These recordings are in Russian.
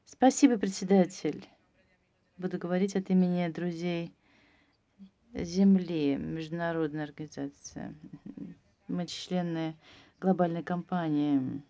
Спасибо, председатель. Буду говорить от имени друзей Земли, международная организация. Мы члены глобальной компании.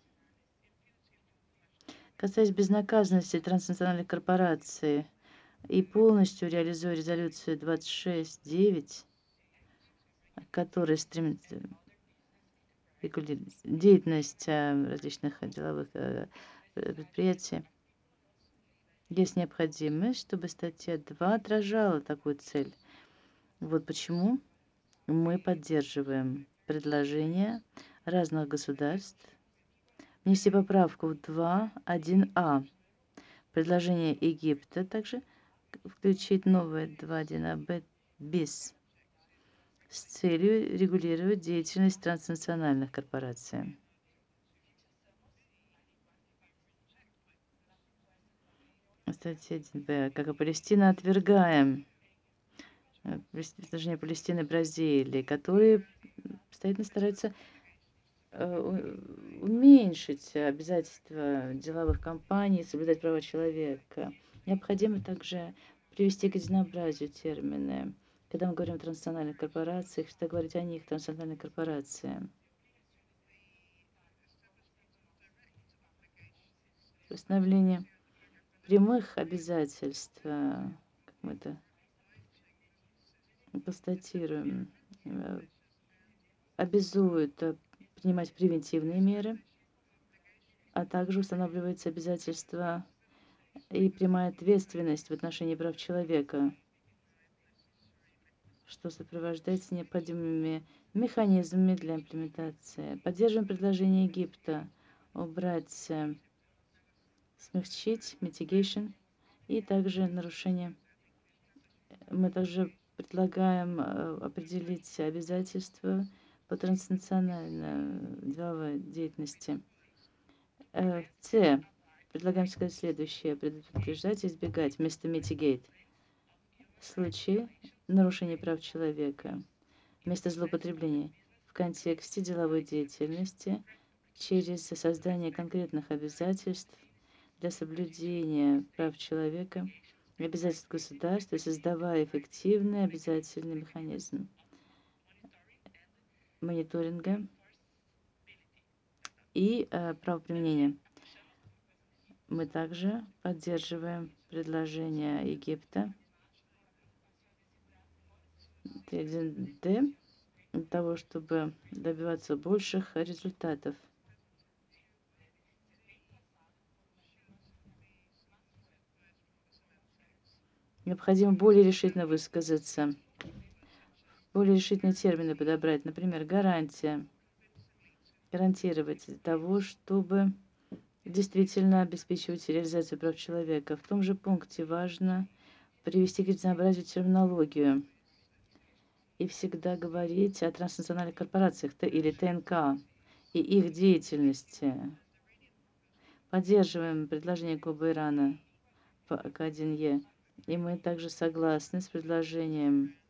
Касаясь безнаказанности транснациональных корпораций и полностью реализуя резолюцию 26.9, которая стремится регулировать деятельность различных деловых предприятий, есть необходимость, чтобы статья 2 отражала такую цель. Вот почему мы поддерживаем предложение разных государств внести поправку в 2.1а. Предложение Египта также включить новое 2.1а bis с целью регулировать деятельность транснациональных корпораций. Статья 1б. Как и Палестина, отвергаем предложение Палестины и Бразилии, которые постоянно стараются уменьшить обязательства деловых компаний, соблюдать права человека. Необходимо также привести к единообразию термины. Когда мы говорим о транснациональных корпорациях, всегда говорить о них, транснациональные корпорации. Установление прямых обязательств, как мы это констатируем, обязует принимать превентивные меры, а также устанавливается обязательство и прямая ответственность в отношении прав человека, что сопровождается необходимыми механизмами для имплементации. Поддерживаем предложение Египта убрать, смягчить, mitigation, и также нарушение. Мы также предлагаем определить обязательства по транснациональной деловой деятельности. С. Предлагаем сказать следующее. Предупреждать и избегать вместо mitigate. В случае нарушения прав человека, вместо злоупотребления в контексте деловой деятельности через создание конкретных обязательств для соблюдения прав человека, обязательств государства, создавая эффективный обязательный механизм мониторинга и правоприменения. Мы также поддерживаем предложение Египта Т1Д для того, чтобы добиваться больших результатов. Необходимо более решительно высказаться, более решительные термины подобрать, например, гарантия, гарантировать для того, чтобы действительно обеспечивать реализацию прав человека. В том же пункте важно привести к единообразию терминологию и всегда говорить о транснациональных корпорациях или ТНК и их деятельности. Поддерживаем предложение Клуба Ирана по К1Е. И мы также согласны с предложением